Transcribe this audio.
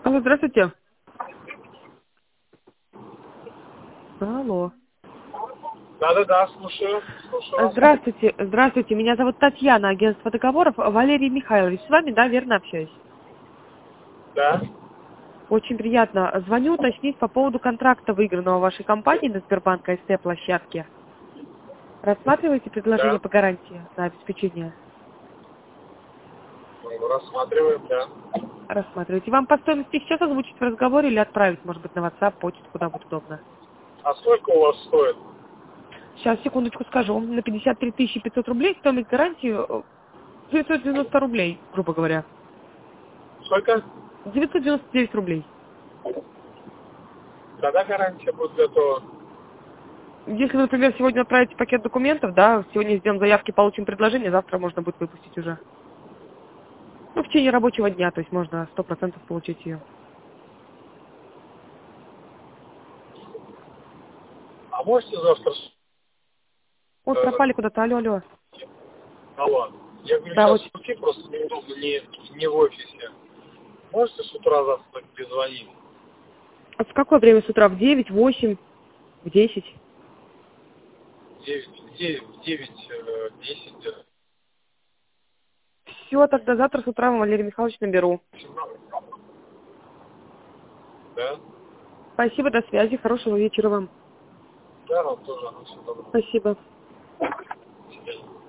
Алло, здравствуйте. Алло. Да-да-да, слушаю. Слушаю вас. Здравствуйте, здравствуйте. Меня зовут Татьяна, агентство договоров. Валерий Михайлович, с вами, да, верно общаюсь? Да. Очень приятно. Звоню уточнить по поводу контракта, выигранного вашей компанией на Сбербанк АСТ площадке. Рассматриваете предложение Да. по гарантии на обеспечение? Ну, рассматриваем, да. Рассматриваете. Вам по стоимости сейчас озвучить в разговоре или отправить, может быть, на WhatsApp, почту, куда будет удобно? А сколько у вас стоит? Сейчас, секундочку скажу. На 53 500 рублей стоимость гарантии 990 рублей, грубо говоря. Сколько? 999 рублей. Когда гарантия будет готова? Если вы, например, сегодня отправите пакет документов, да, сегодня сделаем заявки, получим предложение, завтра можно будет выпустить уже. Ну, в течение рабочего дня, то есть можно 100% получить ее. А можете завтра... Вот пропали куда-то, алло, алло. Алло. Я говорю, Да, сейчас вот. с руки просто неудобно, не в офисе. Можете с утра завтра перезвонить? А в какое время с утра? В 9, 8, в 10? В 10 где-то. Все, тогда завтра с утра вам Валерий Михайлович наберу. Да? Спасибо, до связи, хорошего вечера вам. Да, вам тоже. Все доброго. Спасибо. До свидания.